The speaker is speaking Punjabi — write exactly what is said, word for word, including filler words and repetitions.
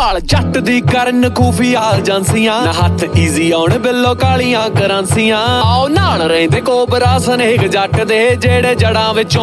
ਭਾਲ ਜੱਟ ਦੀ ਕਰਨ ਖੂਫੀਆ ਏਜੰਸੀਆਂ ਨਾ ਹੱਥ ਈਜ਼ੀ ਆਉਣ ਬਿੱਲੋ ਕਾਲੀਆਂ ਕਰੰਸੀਆਂ ਆਓ ਨਾਲ ਰਹਿੰਦੇ ਕੋਬਰਾ ਸਨੇਕ ਜੱਟ ਦੇ ਜਿਹੜੇ ਜੜਾਂ ਵਿੱਚੋਂ